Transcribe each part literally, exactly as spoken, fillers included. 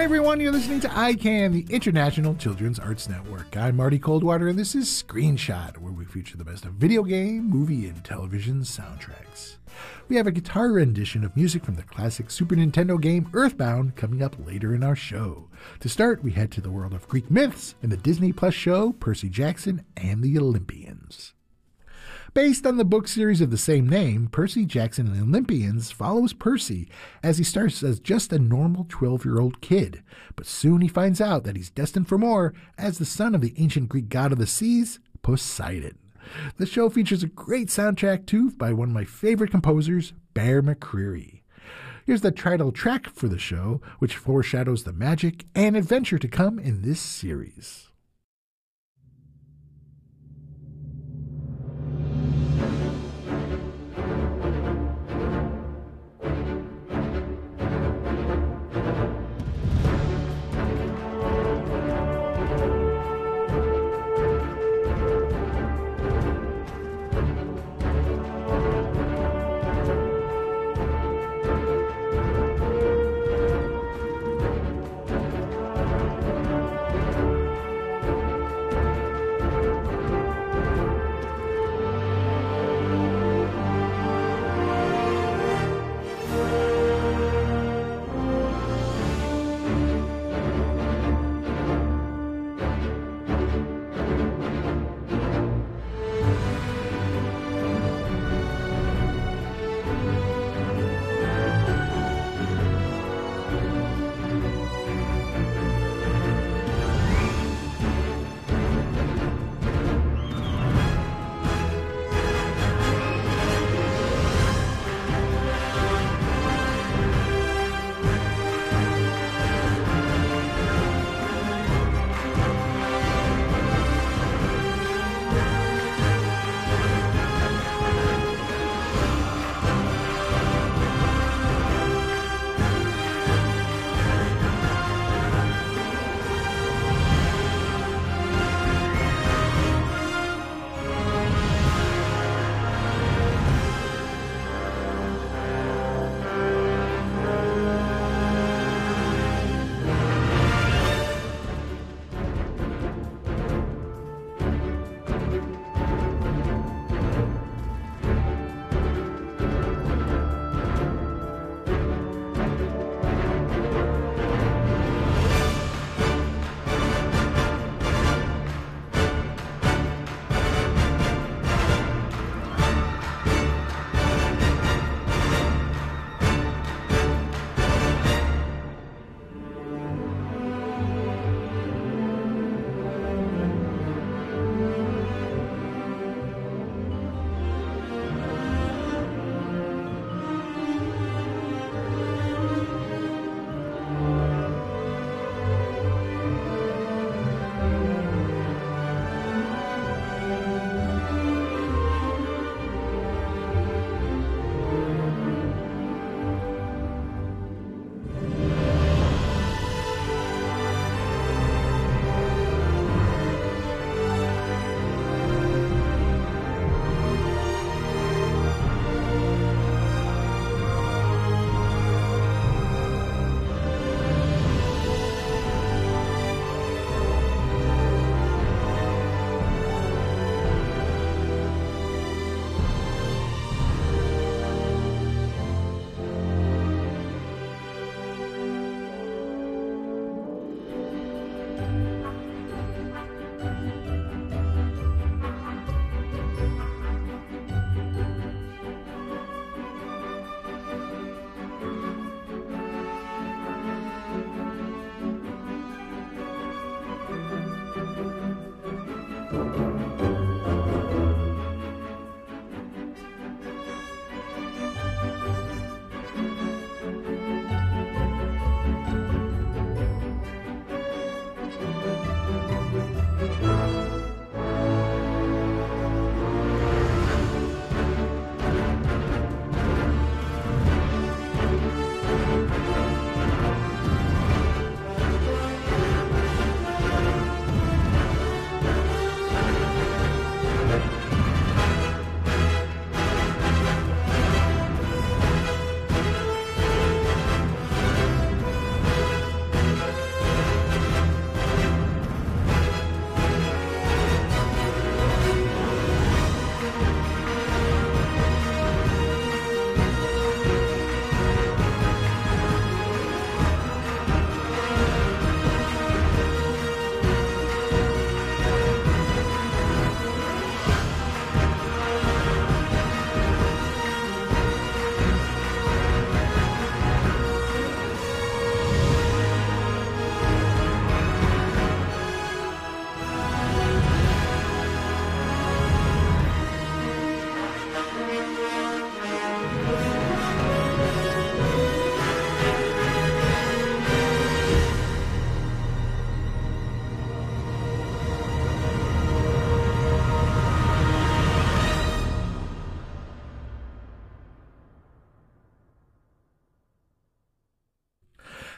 everyone, you're listening to I CAN, the International Children's Arts Network. I'm Marty Coldwater, and this is Screenshot, where we feature the best of video game, movie, and television soundtracks. We have a guitar rendition of music from the classic Super Nintendo game Earthbound coming up later in our show. To start, we head to the world of Greek myths in the Disney Plus show Percy Jackson and the Olympians. Based on the book series of the same name, Percy Jackson and the Olympians follows Percy as he starts as just a normal twelve-year-old kid, but soon he finds out that he's destined for more as the son of the ancient Greek god of the seas, Poseidon. The show features a great soundtrack too by one of my favorite composers, Bear McCreary. Here's the title track for the show, which foreshadows the magic and adventure to come in this series.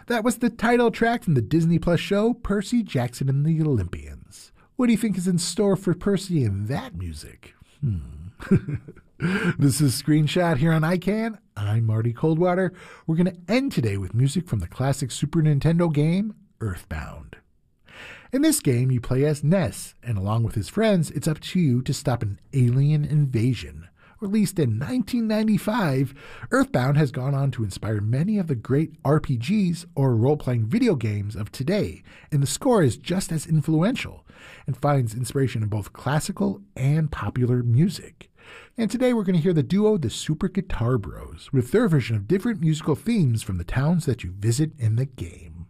That was the title track from the Disney Plus show, Percy Jackson and the Olympians. What do you think is in store for Percy in that music? Hmm. This is Screenshot here on iCan. I'm Marty Coldwater. We're going to end today with music from the classic Super Nintendo game, Earthbound. In this game, you play as Ness, and along with his friends, it's up to you to stop an alien invasion. Released in nineteen ninety-five, Earthbound has gone on to inspire many of the great R P Gs or role-playing video games of today, and the score is just as influential and finds inspiration in both classical and popular music. And today we're going to hear the duo the Super Guitar Bros with their version of different musical themes from the towns that you visit in the game.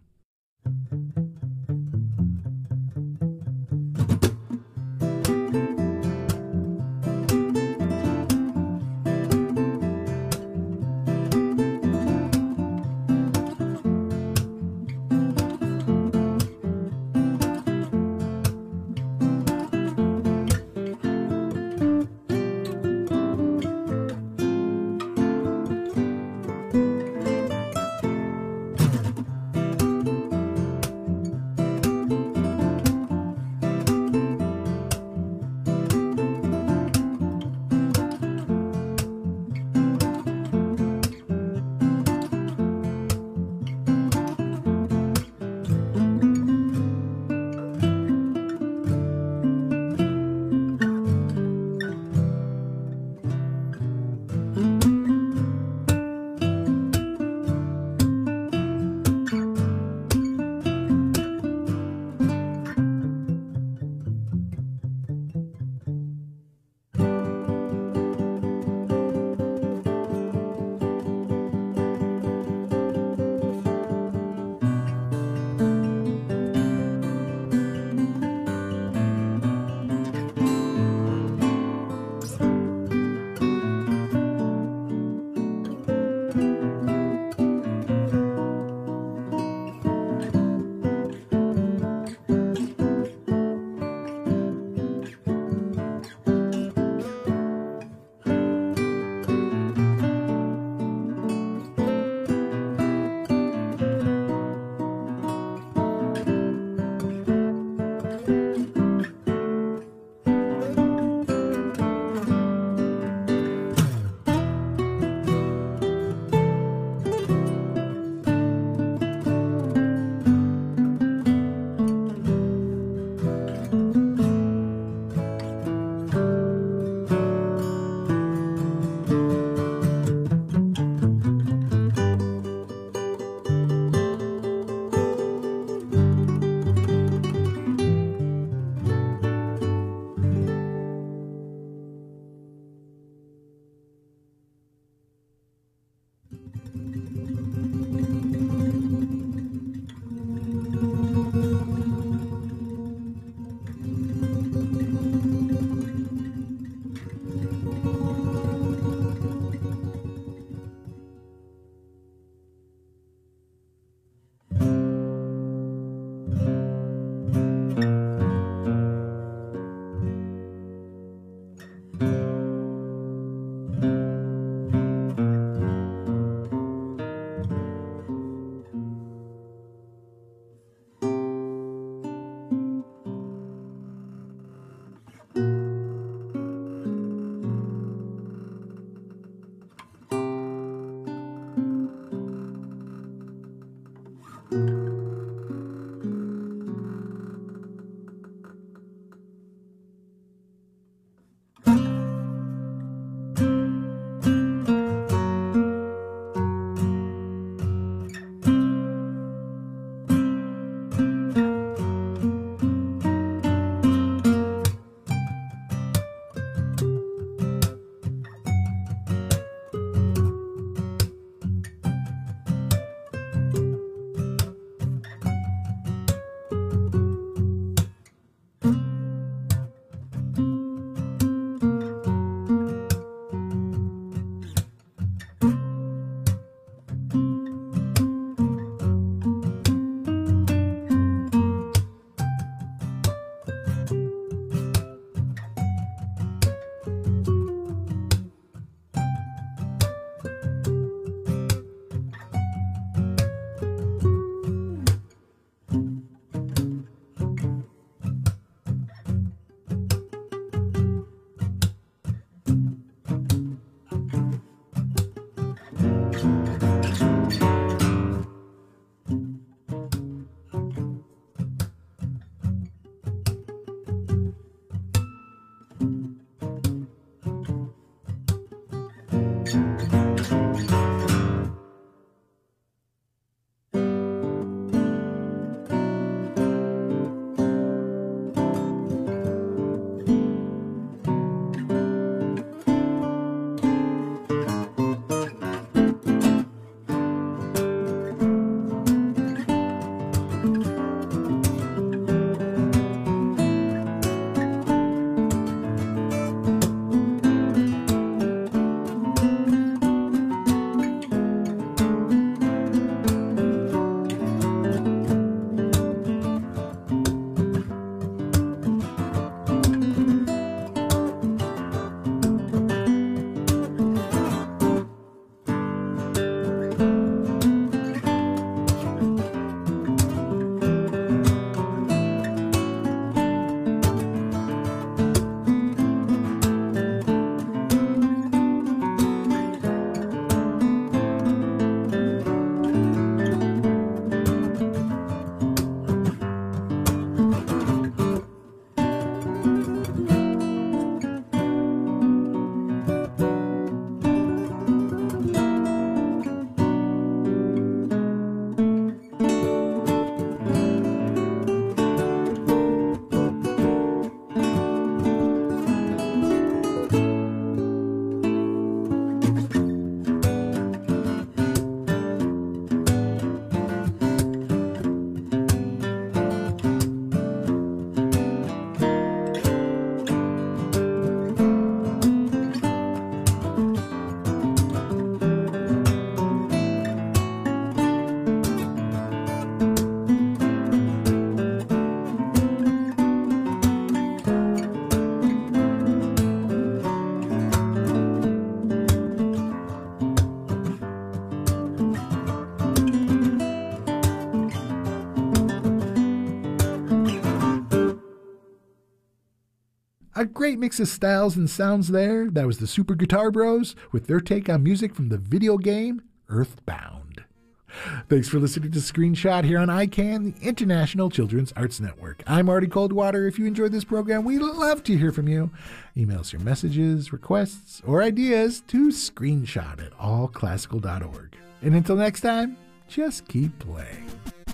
A great mix of styles and sounds there. That was the Super Guitar Bros with their take on music from the video game Earthbound. Thanks for listening to Screenshot here on I CAN, the International Children's Arts Network. I'm Marty Coldwater. If you enjoyed this program, we'd love to hear from you. Email us your messages, requests, or ideas to screenshot at all classical dot org. And until next time, just keep playing.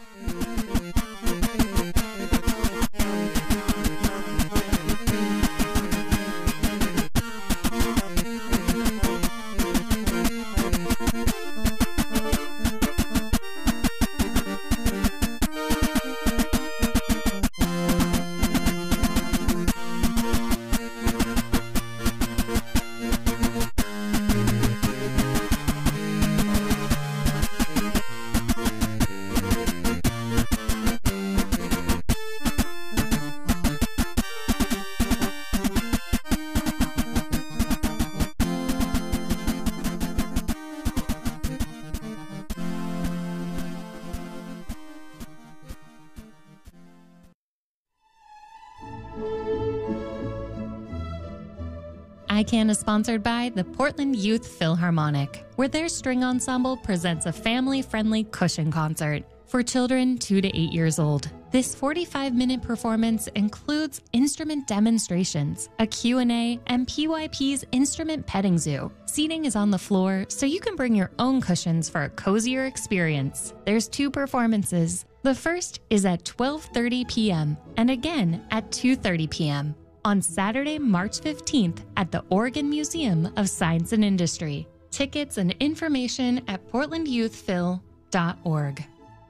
I CAN is sponsored by the Portland Youth Philharmonic, where their string ensemble presents a family-friendly cushion concert for children two to eight years old. This forty-five minute performance includes instrument demonstrations, a Q and A, and P Y P's instrument petting zoo. Seating is on the floor, so you can bring your own cushions for a cozier experience. There's two performances. The first is at twelve thirty p.m. and again at two thirty p.m. on Saturday, March fifteenth at the Oregon Museum of Science and Industry. Tickets and information at portland youth phil dot org.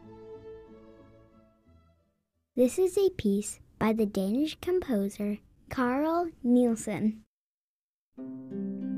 This is a piece by the Danish composer Carl Nielsen.